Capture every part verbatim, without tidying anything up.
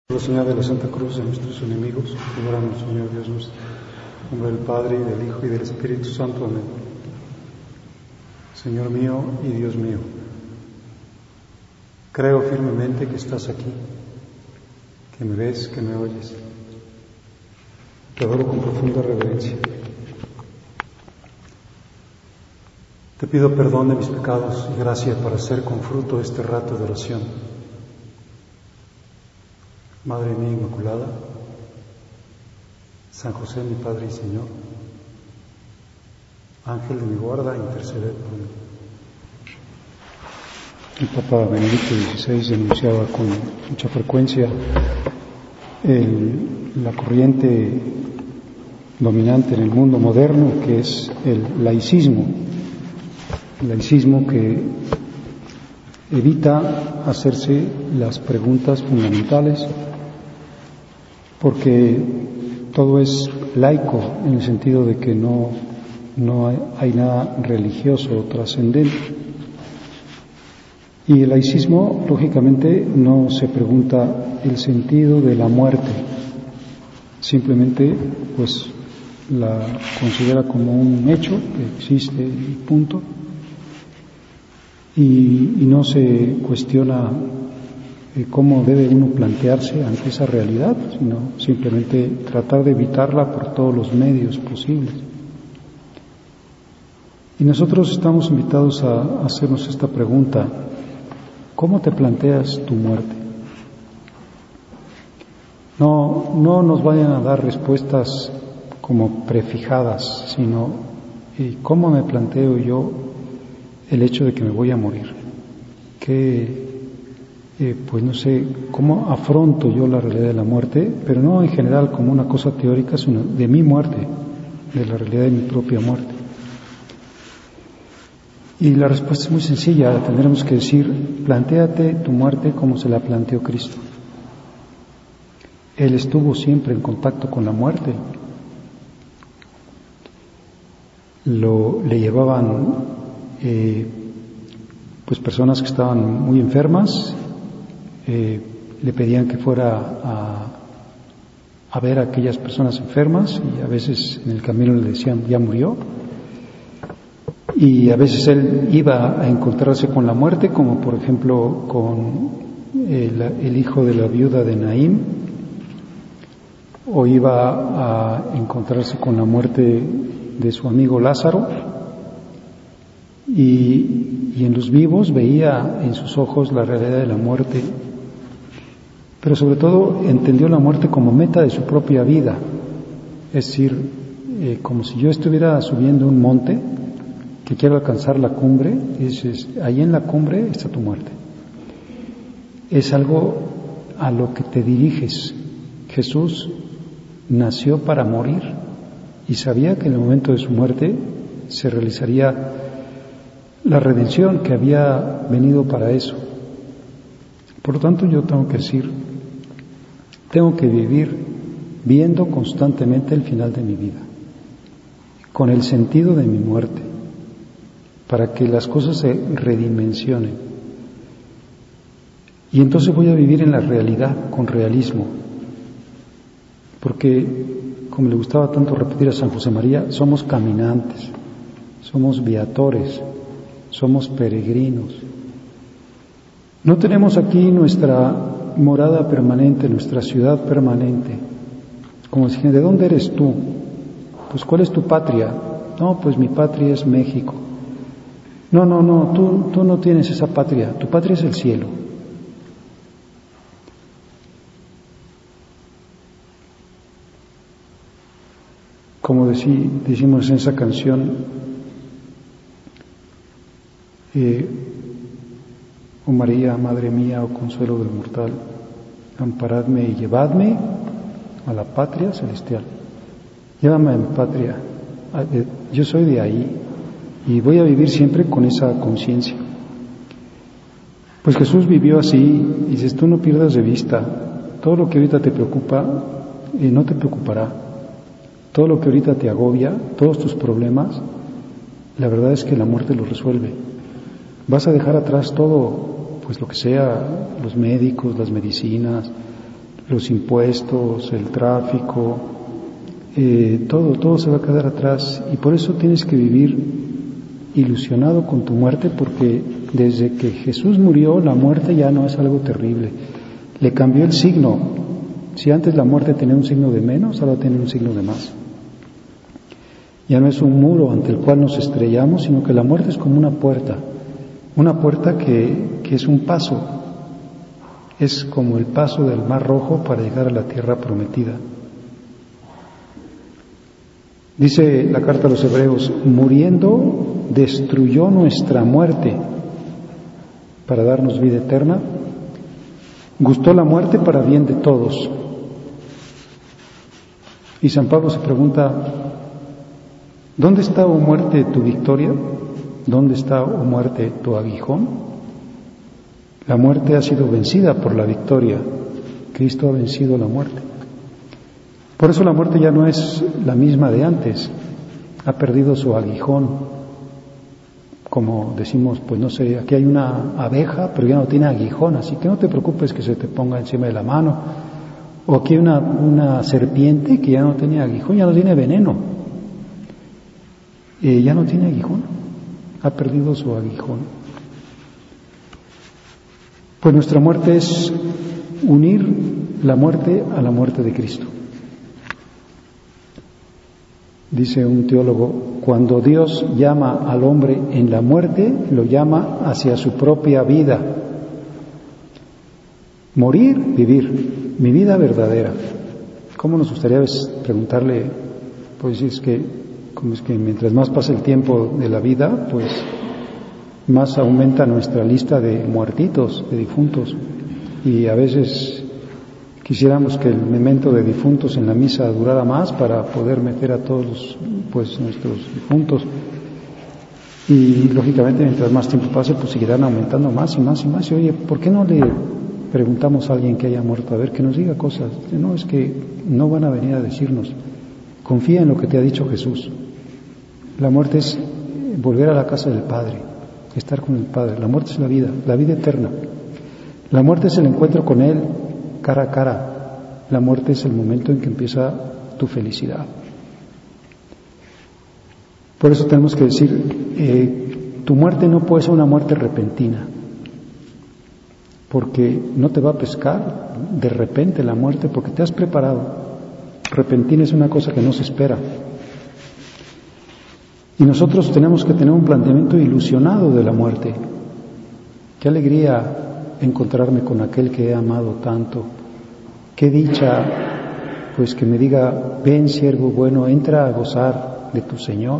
La señal de la Santa Cruz de nuestros enemigos, líbranos, Señor Dios nuestro, en nombre del Padre, y del Hijo, y del Espíritu Santo. Amén. Señor mío y Dios mío, creo firmemente que estás aquí, que me ves, que me oyes. Te adoro con profunda reverencia. Te pido perdón de mis pecados y gracia para hacer con fruto este rato de oración. Madre mía Inmaculada, San José, mi Padre y Señor, Ángel de mi guarda, interceded por mí. El Papa Benedicto dieciséis denunciaba con mucha frecuencia el, la corriente dominante en el mundo moderno, que es el laicismo, el laicismo que evita hacerse las preguntas fundamentales, porque todo es laico en el sentido de que no, no hay, hay nada religioso o trascendente. Y el laicismo, lógicamente, no se pregunta el sentido de la muerte, simplemente pues la considera como un hecho que existe y punto, y, y no se cuestiona cómo debe uno plantearse ante esa realidad, sino simplemente tratar de evitarla por todos los medios posibles. Y nosotros estamos invitados a hacernos esta pregunta: ¿cómo te planteas tu muerte? No, no nos vayan a dar respuestas como prefijadas, sino ¿cómo me planteo yo el hecho de que me voy a morir? ¿Qué Eh, pues no sé, cómo afronto yo la realidad de la muerte, pero no en general como una cosa teórica, sino de mi muerte, de la realidad de mi propia muerte? Y la respuesta es muy sencilla, tendremos que decir: plantéate tu muerte como se la planteó Cristo. Él estuvo siempre en contacto con la muerte. Lo, le llevaban eh, pues personas que estaban muy enfermas. Eh, le pedían que fuera a, a ver a aquellas personas enfermas, y a veces en el camino le decían: ya murió. Y a veces él iba a encontrarse con la muerte, como por ejemplo con el, el hijo de la viuda de Naín, o iba a encontrarse con la muerte de su amigo Lázaro, y, y en los vivos veía en sus ojos la realidad de la muerte. Pero sobre todo entendió la muerte como meta de su propia vida, es decir, eh, como si yo estuviera subiendo un monte que quiero alcanzar la cumbre, y dices: ahí en la cumbre está tu muerte. Es algo a lo que te diriges. Jesús nació para morir y sabía que en el momento de su muerte se realizaría la redención, que había venido para eso. Por lo tanto, yo tengo que decir, tengo que vivir viendo constantemente el final de mi vida, con el sentido de mi muerte, para que las cosas se redimensionen. Y entonces voy a vivir en la realidad, con realismo, porque, como le gustaba tanto repetir a San José María, somos caminantes, somos viatores, somos peregrinos. No tenemos aquí nuestra morada permanente, nuestra ciudad permanente. Como dicen: ¿de dónde eres tú? Pues ¿cuál es tu patria? No, pues mi patria es México. No, no, no, tú, tú no tienes esa patria, tu patria es el cielo. Como decí, decimos en esa canción, eh, oh María, Madre mía, oh consuelo del mortal, amparadme y llevadme a la patria celestial. Llévame a mi patria, yo soy de ahí y voy a vivir siempre con esa conciencia. Pues Jesús vivió así, y dices: tú no pierdas de vista, todo lo que ahorita te preocupa, eh, no te preocupará. Todo lo que ahorita te agobia, todos tus problemas, la verdad es que la muerte los resuelve. Vas a dejar atrás todo, pues lo que sea, los médicos, las medicinas, los impuestos, el tráfico, eh, todo, todo se va a quedar atrás, y por eso tienes que vivir ilusionado con tu muerte, porque desde que Jesús murió, la muerte ya no es algo terrible. Le cambió el signo. Si antes la muerte tenía un signo de menos, ahora tiene un signo de más. Ya no es un muro ante el cual nos estrellamos, sino que la muerte es como una puerta, una puerta que, que es un paso, es como el paso del Mar Rojo para llegar a la tierra prometida. Dice la carta a los Hebreos, muriendo destruyó nuestra muerte para darnos vida eterna, gustó la muerte para bien de todos. Y San Pablo se pregunta, ¿dónde está, oh muerte, tu victoria? ¿Dónde está, oh muerte, tu aguijón? La muerte ha sido vencida por la victoria. Cristo ha vencido la muerte. Por eso la muerte ya no es la misma de antes. Ha perdido su aguijón. Como decimos, pues no sé, aquí hay una abeja, pero ya no tiene aguijón, así que no te preocupes que se te ponga encima de la mano. O aquí hay una, una serpiente que ya no tiene aguijón, ya no tiene veneno. Eh, ya no tiene aguijón, ha perdido su aguijón. Pues nuestra muerte es unir la muerte a la muerte de Cristo. Dice un teólogo, cuando Dios llama al hombre en la muerte, lo llama hacia su propia vida. Morir, vivir, mi vida verdadera. ¿Cómo nos gustaría preguntarle, pues es que, como es que mientras más pasa el tiempo de la vida, pues más aumenta nuestra lista de muertitos, de difuntos, y a veces quisiéramos que el memento de difuntos en la misa durara más para poder meter a todos pues nuestros difuntos, y lógicamente mientras más tiempo pase pues seguirán aumentando más y más y más. Y oye, ¿por qué no le preguntamos a alguien que haya muerto a ver que nos diga cosas? No, es que no van a venir a decirnos. Confía en lo que te ha dicho Jesús. La muerte es volver a la casa del Padre, estar con el Padre. La muerte es la vida, la vida eterna. La muerte es el encuentro con Él cara a cara. La muerte es el momento en que empieza tu felicidad. Por eso tenemos que decir, eh, tu muerte no puede ser una muerte repentina, porque no te va a pescar de repente la muerte, porque te has preparado. Repentina es una cosa que no se espera. Y nosotros tenemos que tener un planteamiento ilusionado de la muerte. Qué alegría encontrarme con aquel que he amado tanto. Qué dicha, pues, que me diga, ven siervo bueno, entra a gozar de tu Señor.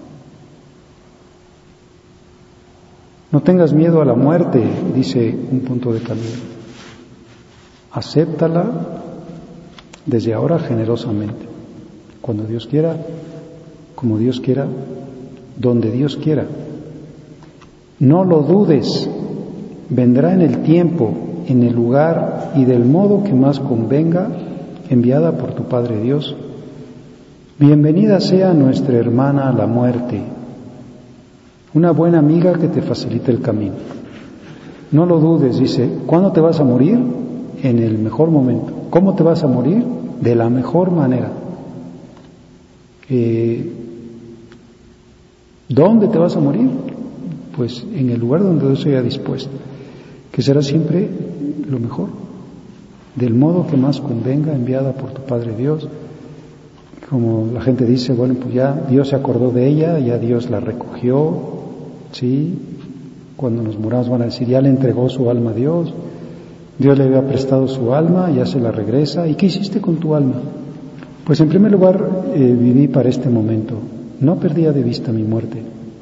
No tengas miedo a la muerte, dice un punto de camino. Acéptala desde ahora generosamente. Cuando Dios quiera, como Dios quiera, donde Dios quiera. No lo dudes, vendrá en el tiempo, en el lugar y del modo que más convenga, enviada por tu Padre Dios. Bienvenida sea nuestra hermana la muerte, una buena amiga que te facilite el camino. No lo dudes, dice, ¿cuándo te vas a morir? En el mejor momento. ¿Cómo te vas a morir? De la mejor manera. Eh, ¿Dónde te vas a morir? Pues en el lugar donde Dios haya dispuesto, que será siempre lo mejor, del modo que más convenga, enviada por tu Padre Dios. Como la gente dice, bueno, pues ya Dios se acordó de ella, ya Dios la recogió, ¿sí? Cuando nos muramos van a decir, ya le entregó su alma a Dios, Dios le había prestado su alma, ya se la regresa. ¿Y qué hiciste con tu alma? Pues en primer lugar, eh, viví para este momento. No perdía de vista mi muerte.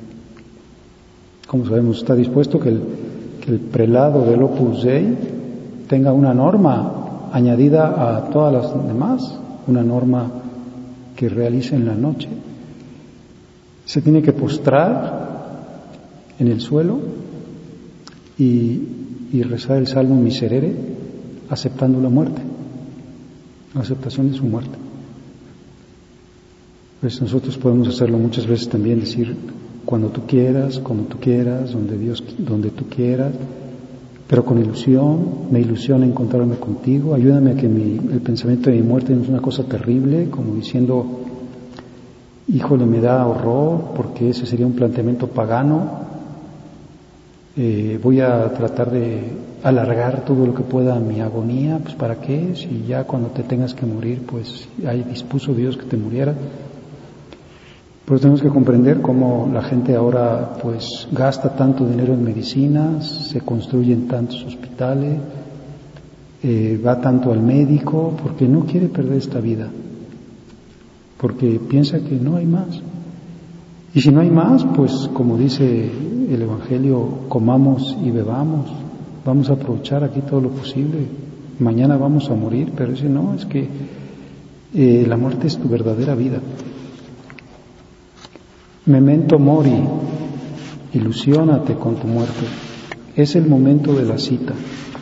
Como sabemos, está dispuesto que el, que el prelado del Opus Dei tenga una norma añadida a todas las demás, una norma que realice en la noche. Se tiene que postrar en el suelo y, y rezar el Salmo Miserere, aceptando la muerte, la aceptación de su muerte. Pues nosotros podemos hacerlo muchas veces también, decir, cuando tú quieras, como tú quieras, donde Dios, donde tú quieras, pero con ilusión, me ilusiona encontrarme contigo, ayúdame a que mi, el pensamiento de mi muerte no es una cosa terrible, como diciendo, híjole, me da horror, porque ese sería un planteamiento pagano, eh, voy a tratar de alargar todo lo que pueda mi agonía, pues ¿para qué? Si ya cuando te tengas que morir, pues ahí dispuso Dios que te muriera. Pero tenemos que comprender cómo la gente ahora pues gasta tanto dinero en medicinas, se construyen tantos hospitales, eh, va tanto al médico porque no quiere perder esta vida, porque piensa que no hay más. Y si no hay más, pues como dice el Evangelio, comamos y bebamos, vamos a aprovechar aquí todo lo posible, mañana vamos a morir, pero ese no, es que eh, la muerte es tu verdadera vida. Memento mori, ilusiónate con tu muerte, es el momento de la cita.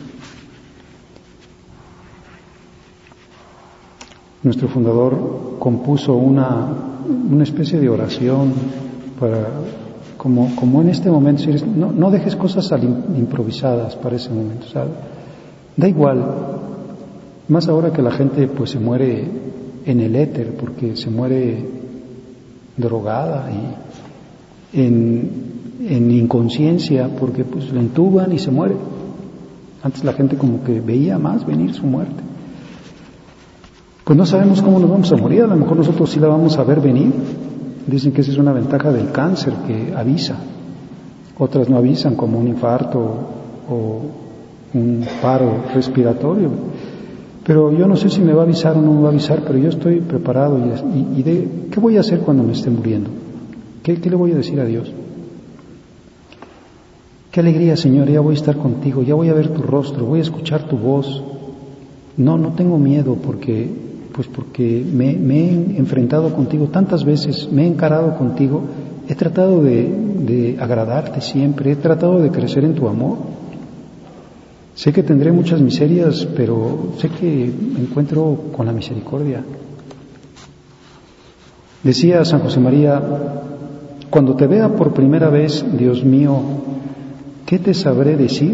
Nuestro fundador compuso una, una especie de oración para, como, como en este momento, no, no dejes cosas al improvisadas para ese momento, ¿sabes? Da igual, más ahora que la gente pues se muere en el éter, porque se muere drogada y en, en inconsciencia, porque pues la entuban y se muere. Antes la gente como que veía más venir su muerte. Pues no sabemos cómo nos vamos a morir, a lo mejor nosotros sí la vamos a ver venir. Dicen que esa es una ventaja del cáncer, que avisa. Otras no avisan, como un infarto o un paro respiratorio. Pero yo no sé si me va a avisar o no me va a avisar, pero yo estoy preparado y, y, y de ¿qué voy a hacer cuando me esté muriendo? ¿Qué, ¿Qué le voy a decir a Dios? Qué alegría, Señor, ya voy a estar contigo, ya voy a ver tu rostro, voy a escuchar tu voz. No, no tengo miedo porque, pues porque me, me he enfrentado contigo tantas veces, me he encarado contigo, he tratado de, de agradarte siempre, he tratado de crecer en tu amor. Sé que tendré muchas miserias, pero sé que me encuentro con la misericordia. Decía San José María, cuando te vea por primera vez, Dios mío, ¿qué te sabré decir?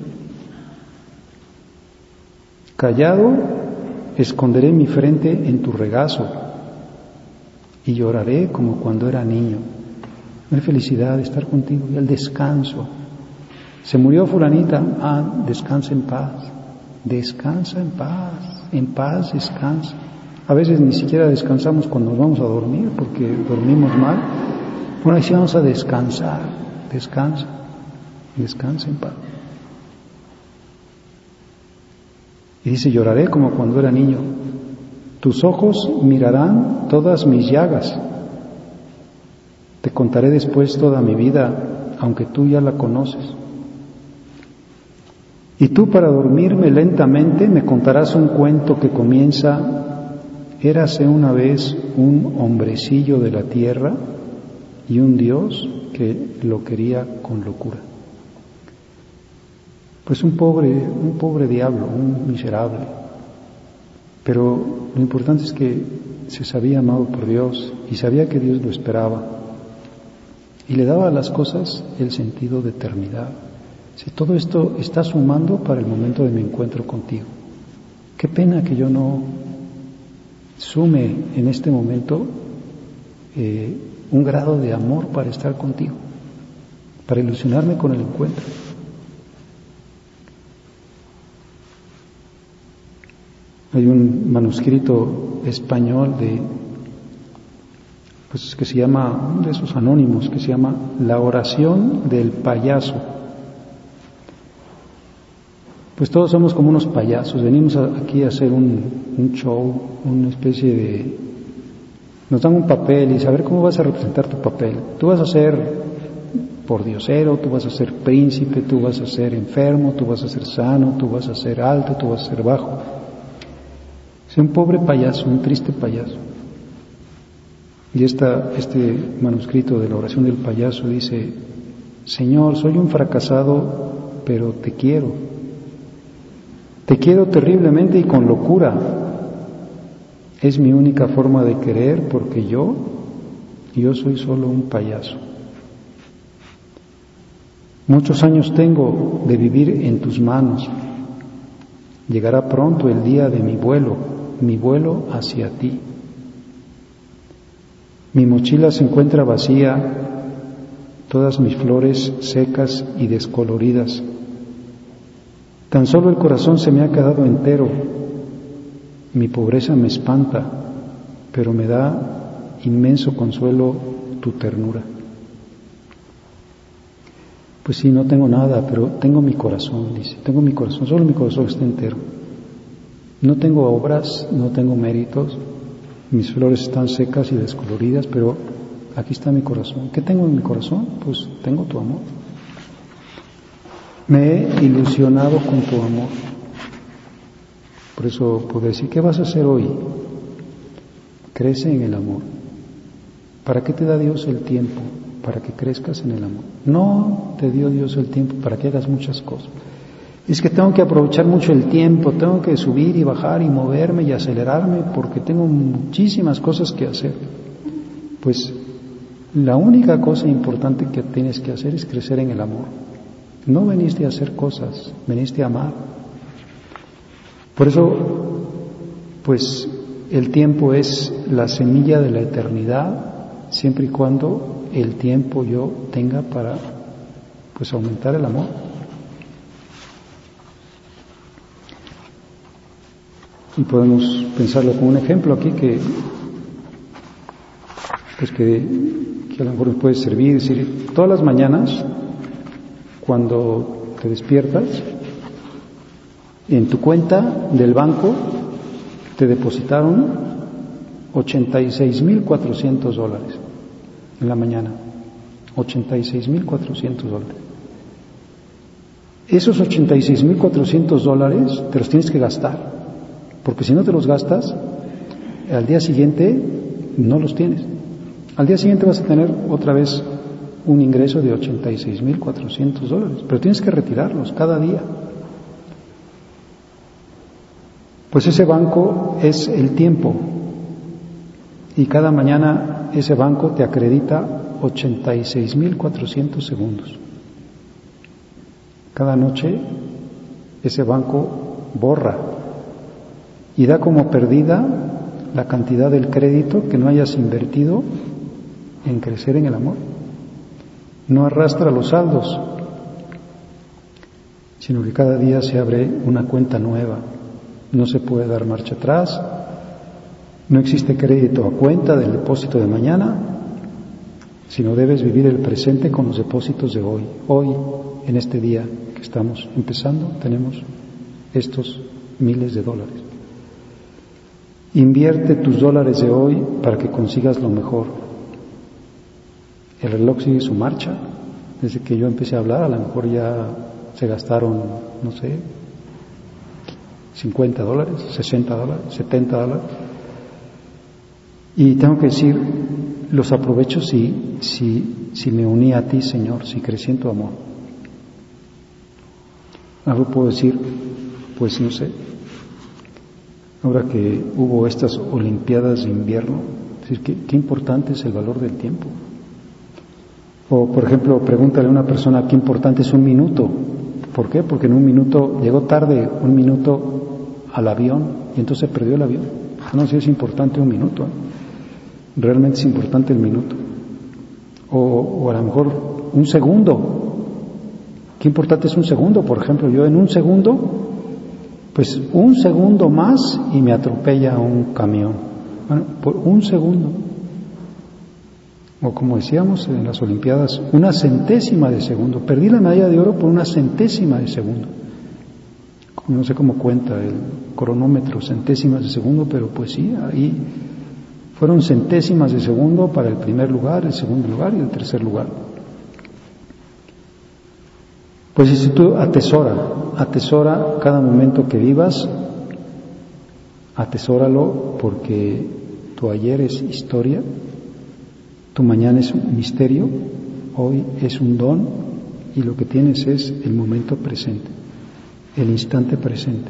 Callado, esconderé mi frente en tu regazo y lloraré como cuando era niño. La felicidad de estar contigo y el descanso. Se murió fulanita, ah, descansa en paz, descansa en paz, en paz descansa. A veces ni siquiera descansamos cuando nos vamos a dormir porque dormimos mal. Bueno, ahí sí vamos a descansar, descansa, descansa en paz. Y dice, lloraré como cuando era niño, tus ojos mirarán todas mis llagas, te contaré después toda mi vida, aunque tú ya la conoces. Y tú para dormirme lentamente me contarás un cuento que comienza, érase una vez un hombrecillo de la tierra y un Dios que lo quería con locura. Pues un pobre, un pobre diablo, un miserable. Pero lo importante es que se sabía amado por Dios y sabía que Dios lo esperaba y le daba a las cosas el sentido de eternidad. Si todo esto está sumando para el momento de mi encuentro contigo. Qué pena que yo no sume en este momento eh, un grado de amor para estar contigo, para ilusionarme con el encuentro. Hay un manuscrito español de, pues que se llama, de esos anónimos, que se llama La oración del payaso. Pues todos somos como unos payasos, venimos aquí a hacer un, un show, una especie de... Nos dan un papel y saber cómo vas a representar tu papel. Tú vas a ser pordiosero, tú vas a ser príncipe, tú vas a ser enfermo, tú vas a ser sano, tú vas a ser alto, tú vas a ser bajo. Es un pobre payaso, un triste payaso. Y esta, este manuscrito de la oración del payaso dice, Señor, soy un fracasado, pero te quiero. Te quiero terriblemente y con locura. Es mi única forma de querer porque yo, yo soy solo un payaso. Muchos años tengo de vivir en tus manos. Llegará pronto el día de mi vuelo, mi vuelo hacia ti. Mi mochila se encuentra vacía, todas mis flores secas y descoloridas. Tan solo el corazón se me ha quedado entero. Mi pobreza me espanta, pero me da inmenso consuelo tu ternura. Pues sí, no tengo nada, pero tengo mi corazón, dice, tengo mi corazón, solo mi corazón está entero. No tengo obras, no tengo méritos, mis flores están secas y descoloridas, pero aquí está mi corazón. ¿Qué tengo en mi corazón? Pues tengo tu amor. Me he ilusionado con tu amor. Por eso puedo decir, ¿qué vas a hacer hoy? Crece en el amor. ¿Para qué te da Dios el tiempo? Para que crezcas en el amor. No te dio Dios el tiempo para que hagas muchas cosas. Es que tengo que aprovechar mucho el tiempo, tengo que subir y bajar y moverme y acelerarme porque tengo muchísimas cosas que hacer. Pues la única cosa importante que tienes que hacer es crecer en el amor. No veniste a hacer cosas, veniste a amar. Por eso, pues el tiempo es la semilla de la eternidad, siempre y cuando el tiempo yo tenga para pues aumentar el amor. Y podemos pensarlo como un ejemplo aquí que pues que, que a lo mejor nos puede servir, es decir, todas las mañanas cuando te despiertas en tu cuenta del banco te depositaron ochenta y seis mil cuatrocientos dólares en la mañana, ochenta y seis mil cuatrocientos dólares. Esos ochenta y seis mil cuatrocientos dólares te los tienes que gastar, porque si no te los gastas, al día siguiente no los tienes. Al día siguiente vas a tener otra vez un ingreso de ochenta y seis mil cuatrocientos dólares, pero tienes que retirarlos cada día. Pues ese banco es el tiempo, y cada mañana ese banco te acredita ochenta y seis mil cuatrocientos segundos. Cada noche ese banco borra y da como perdida la cantidad del crédito que no hayas invertido en crecer en el amor. No arrastra los saldos, sino que cada día se abre una cuenta nueva. No se puede dar marcha atrás, no existe crédito a cuenta del depósito de mañana, sino debes vivir el presente con los depósitos de hoy. Hoy, en este día que estamos empezando, tenemos estos miles de dólares. Invierte tus dólares de hoy para que consigas lo mejor. El reloj sigue su marcha. Desde que yo empecé a hablar, a lo mejor ya se gastaron, no sé, cincuenta dólares, sesenta dólares, setenta dólares. Y tengo que decir, los aprovecho si, si, si me uní a ti, Señor, si crecí en tu amor. Ahora puedo decir, pues no sé, ahora que hubo estas Olimpiadas de invierno, decir, ¿qué, qué importante es el valor del tiempo? O, por ejemplo, pregúntale a una persona qué importante es un minuto. ¿Por qué? Porque en un minuto, llegó tarde un minuto al avión y entonces perdió el avión. No sé si es importante un minuto, ¿eh? Realmente es importante el minuto. O, o a lo mejor un segundo. ¿Qué importante es un segundo? Por ejemplo, yo en un segundo, pues un segundo más y me atropella un camión. Bueno, por un segundo. O como decíamos en las Olimpiadas, una centésima de segundo. Perdí la medalla de oro por una centésima de segundo. No sé cómo cuenta el cronómetro, centésimas de segundo, pero pues sí, ahí fueron centésimas de segundo para el primer lugar, el segundo lugar y el tercer lugar. Pues si tú atesora, atesora cada momento que vivas, atesóralo porque tu ayer es historia, tu mañana es un misterio, hoy es un don y lo que tienes es el momento presente, el instante presente.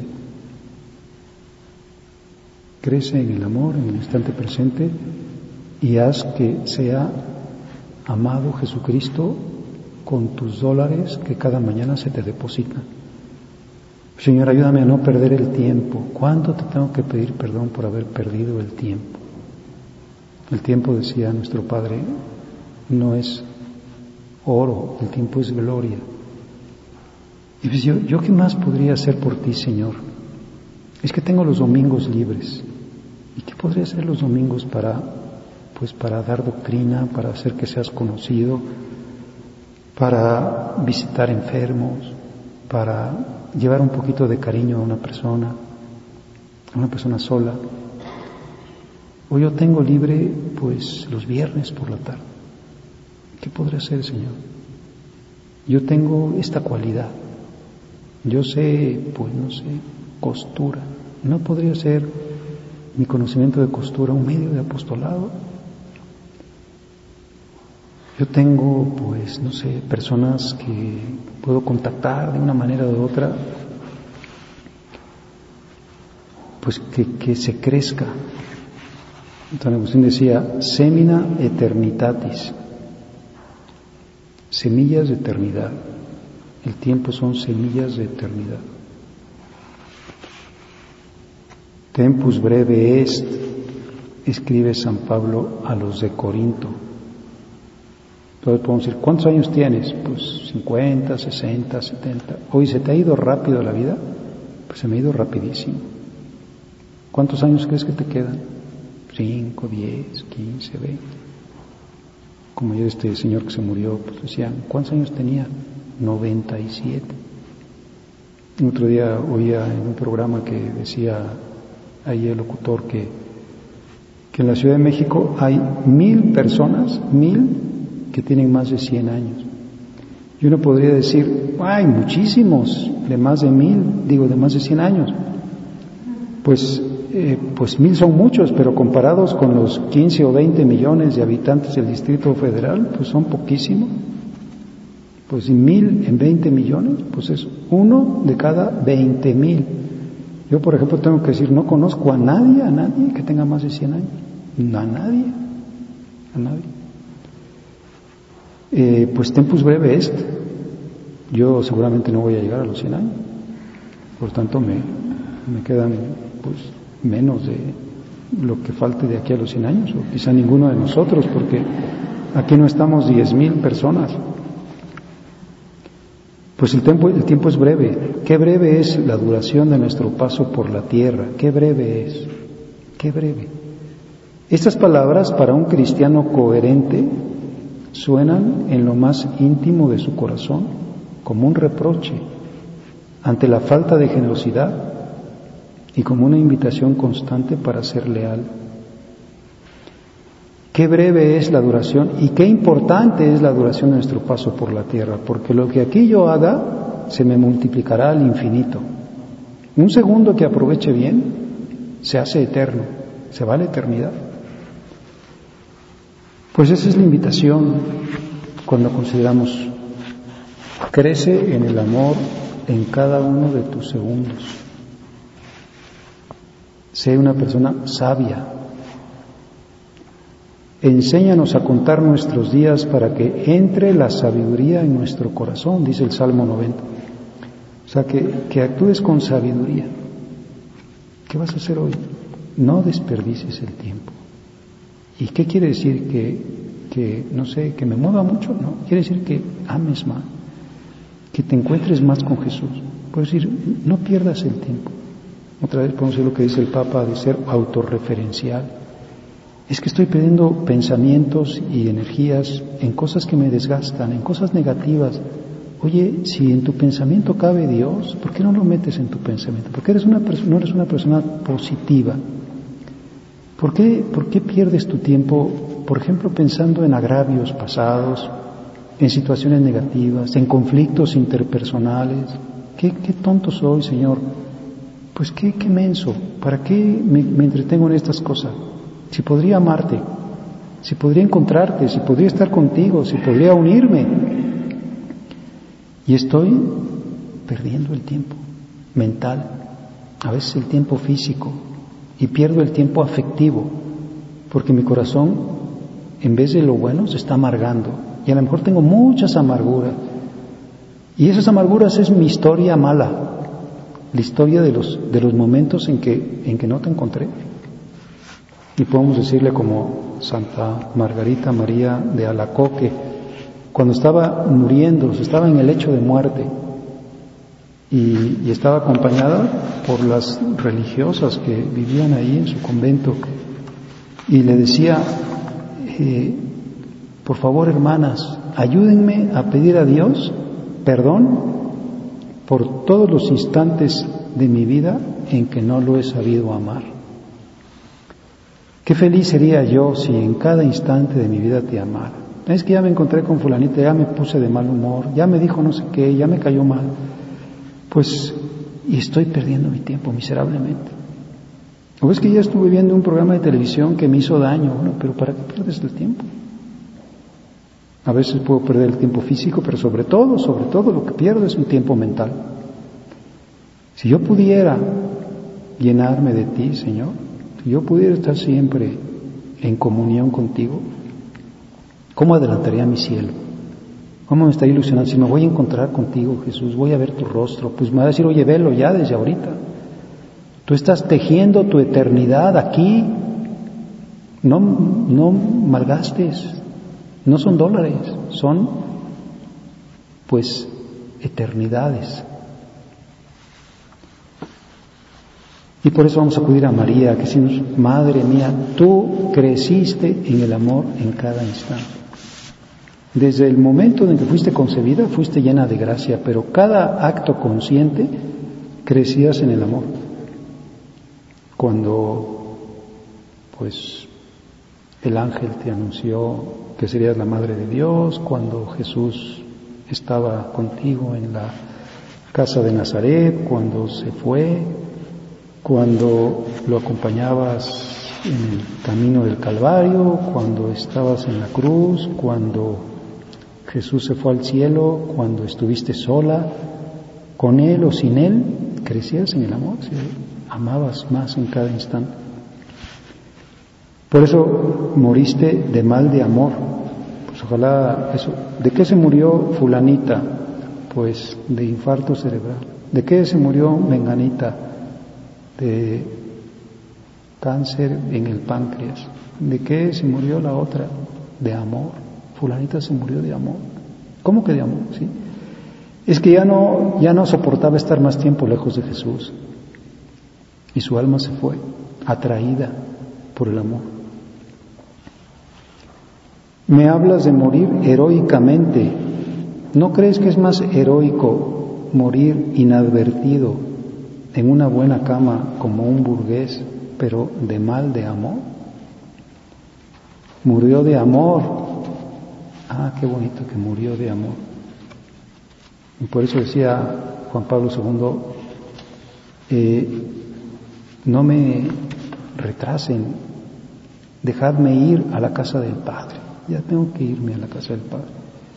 Crece en el amor, en el instante presente y haz que sea amado Jesucristo con tus dólares que cada mañana se te depositan. Señor, ayúdame a no perder el tiempo. ¿Cuánto te tengo que pedir perdón por haber perdido el tiempo? El tiempo, decía nuestro Padre, no es oro, el tiempo es gloria. Y pues yo, ¿yo qué más podría hacer por ti, Señor? Es que tengo los domingos libres. ¿Y qué podría hacer los domingos para, pues para dar doctrina, para hacer que seas conocido, para visitar enfermos, para llevar un poquito de cariño a una persona, a una persona sola? O yo tengo libre, pues, los viernes por la tarde. ¿Qué podré hacer, Señor? Yo tengo esta cualidad. Yo sé, pues, no sé, costura. ¿No podría ser mi conocimiento de costura un medio de apostolado? Yo tengo, pues, no sé, personas que puedo contactar de una manera o de otra, pues que, que se crezca. San Agustín decía, semina eternitatis, semillas de eternidad. El tiempo son semillas de eternidad. Tempus breve est, escribe San Pablo a los de Corinto. Entonces podemos decir, ¿cuántos años tienes? Pues cincuenta, sesenta, setenta. Hoy, ¿se te ha ido rápido la vida? Pues se me ha ido rapidísimo. ¿Cuántos años crees que te quedan? cinco, diez, quince, veinte. Como ayer este señor que se murió, pues decían, ¿cuántos años tenía? noventa y siete. Otro día oía en un programa que decía ahí el locutor que, que en la Ciudad de México hay mil personas, mil que tienen más de cien años. Y uno podría decir, hay muchísimos de más de mil, digo de más de cien años. Pues Eh, pues mil son muchos, pero comparados con los quince o veinte millones de habitantes del Distrito Federal, pues son poquísimos. Pues mil en veinte millones, pues es uno de cada veinte mil. Yo, por ejemplo, tengo que decir, no conozco a nadie, a nadie que tenga más de cien años. No, a nadie, a nadie. Eh, pues tempus breve est. Yo seguramente no voy a llegar a los cien años. Por tanto, me, me quedan, pues, menos de lo que falte de aquí a los cien años, o quizá ninguno de nosotros, porque aquí no estamos diez mil personas. Pues el tiempo, el tiempo es breve. Qué breve es la duración de nuestro paso por la tierra, qué breve es, qué breve. Estas palabras para un cristiano coherente suenan en lo más íntimo de su corazón como un reproche ante la falta de generosidad y como una invitación constante para ser leal. Qué breve es la duración y qué importante es la duración de nuestro paso por la tierra, porque lo que aquí yo haga se me multiplicará al infinito. Un segundo que aproveche bien se hace eterno, se va a la eternidad. Pues esa es la invitación cuando consideramos, crece en el amor en cada uno de tus segundos. Sé una persona sabia. Enséñanos a contar nuestros días para que entre la sabiduría en nuestro corazón, dice el Salmo noventa. O sea, que, que actúes con sabiduría. ¿Qué vas a hacer hoy? No desperdicies el tiempo. ¿Y qué quiere decir? Que, que, no sé, que me mueva mucho. No, quiere decir que ames más, que te encuentres más con Jesús. Por decir, no pierdas el tiempo. Otra vez podemos decir lo que dice el Papa de ser autorreferencial. Es que estoy perdiendo pensamientos y energías en cosas que me desgastan, en cosas negativas. Oye, si en tu pensamiento cabe Dios, ¿por qué no lo metes en tu pensamiento? ¿Por qué eres una persona, no eres una persona positiva? ¿Por qué, ¿Por qué pierdes tu tiempo, por ejemplo, pensando en agravios pasados, en situaciones negativas, en conflictos interpersonales? ¿Qué, qué tonto soy, Señor? Pues qué, qué menso, ¿para qué me, me entretengo en estas cosas? Si podría amarte, si podría encontrarte, si podría estar contigo, si podría unirme. Y estoy perdiendo el tiempo mental, a veces el tiempo físico, y pierdo el tiempo afectivo, porque mi corazón, en vez de lo bueno, se está amargando. Y a lo mejor tengo muchas amarguras. Y esas amarguras es mi historia mala, la historia de los, de los momentos en que, en que no te encontré. Y podemos decirle como Santa Margarita María de Alacoque, cuando estaba muriendo, estaba en el lecho de muerte y, y estaba acompañada por las religiosas que vivían ahí en su convento, y le decía, eh, por favor, hermanas, ayúdenme a pedir a Dios perdón por todos los instantes de mi vida en que no lo he sabido amar. Qué feliz sería yo si en cada instante de mi vida te amara. Es que ya me encontré con fulanita, ya me puse de mal humor, ya me dijo no sé qué, ya me cayó mal. Pues, y estoy perdiendo mi tiempo miserablemente. O es que ya estuve viendo un programa de televisión que me hizo daño. Bueno, pero ¿para qué pierdes el tiempo? A veces puedo perder el tiempo físico, pero sobre todo, sobre todo lo que pierdo es un tiempo mental. Si yo pudiera llenarme de ti, Señor, si yo pudiera estar siempre en comunión contigo, ¿cómo adelantaría mi cielo? ¿Cómo me estaría ilusionando? Si me voy a encontrar contigo, Jesús, voy a ver tu rostro, pues me va a decir, oye, velo ya desde ahorita. Tú estás tejiendo tu eternidad aquí, no, no malgastes. No son dólares, son pues eternidades. Y por eso vamos a acudir a María, que decimos, Madre mía, tú creciste en el amor en cada instante. Desde el momento en que fuiste concebida, fuiste llena de gracia, pero cada acto consciente crecías en el amor. Cuando pues el ángel te anunció que serías la Madre de Dios, cuando Jesús estaba contigo en la casa de Nazaret, cuando se fue, cuando lo acompañabas en el camino del Calvario, cuando estabas en la cruz, cuando Jesús se fue al cielo, cuando estuviste sola, con Él o sin Él, crecías en el amor, ¿sí? Amabas más en cada instante. Por eso moriste de mal de amor. Pues ojalá eso. ¿De qué se murió fulanita? Pues de infarto cerebral. ¿De qué se murió menganita? De cáncer en el páncreas. ¿De qué se murió la otra? De amor. Fulanita se murió de amor. ¿Cómo que de amor? ¿Sí? Es que ya no, ya no soportaba estar más tiempo lejos de Jesús. Y su alma se fue, atraída por el amor. Me hablas de morir heroicamente. ¿No crees que es más heroico morir inadvertido en una buena cama como un burgués, pero de mal de amor? Murió de amor. Ah, qué bonito que murió de amor. Y por eso decía Juan Pablo segundo, eh, no me retrasen, dejadme ir a la casa del Padre. Ya tengo que irme a la casa del Padre.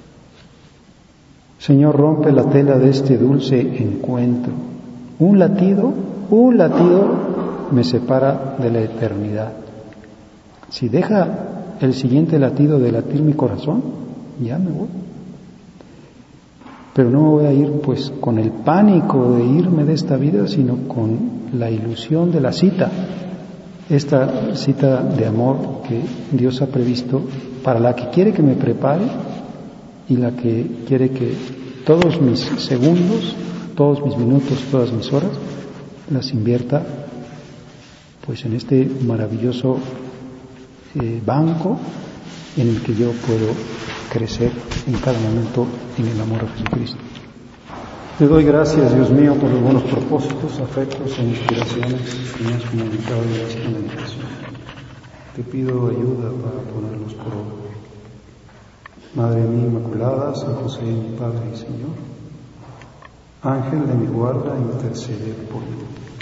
Señor, rompe la tela de este dulce encuentro. Un latido, un latido me separa de la eternidad. Si deja el siguiente latido de latir mi corazón, ya me voy. Pero no me voy a ir pues con el pánico de irme de esta vida, sino con la ilusión de la cita. Esta cita de amor que Dios ha previsto, para la que quiere que me prepare y la que quiere que todos mis segundos, todos mis minutos, todas mis horas, las invierta pues en este maravilloso eh, banco en el que yo puedo crecer en cada momento en el amor a Jesucristo. Te doy gracias, Dios mío, por los buenos propósitos, afectos e inspiraciones que me has comunicado en esta meditación. Te pido ayuda para ponerlos por obra. Madre mía Inmaculada, San José, mi Padre y Señor, Ángel de mi guarda, intercede por mí.